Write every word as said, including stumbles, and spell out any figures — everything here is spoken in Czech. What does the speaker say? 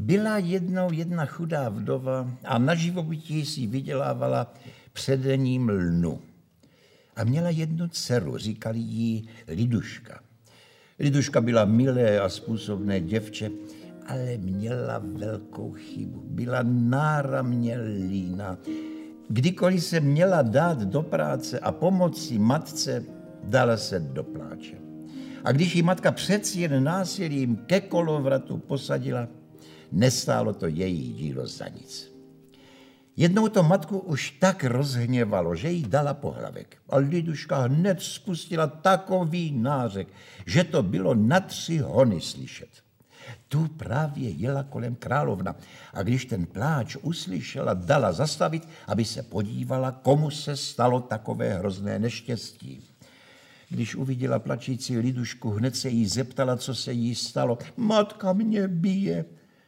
Byla jednou jedna chudá vdova a na živobytí si vydělávala předením lnu. A měla jednu dceru, říkali jí Liduška. Liduška byla milé a způsobné děvče, ale měla velkou chybu. Byla náramně líná. Kdykoliv se měla dát do práce a pomoci matce, dala se do pláče. A když jí matka přeci jen násilím ke kolovratu posadila, nestálo to její dílo za nic. Jednou to matku už tak rozhněvalo, že jí dala pohlavek. A Liduška hned spustila takový nářek, že to bylo na tři hony slyšet. Tu právě jela kolem královna a když ten pláč uslyšela, dala zastavit, aby se podívala, komu se stalo takové hrozné neštěstí. Když uviděla plačící Lidušku, hned se jí zeptala, co se jí stalo. Matka mě bije,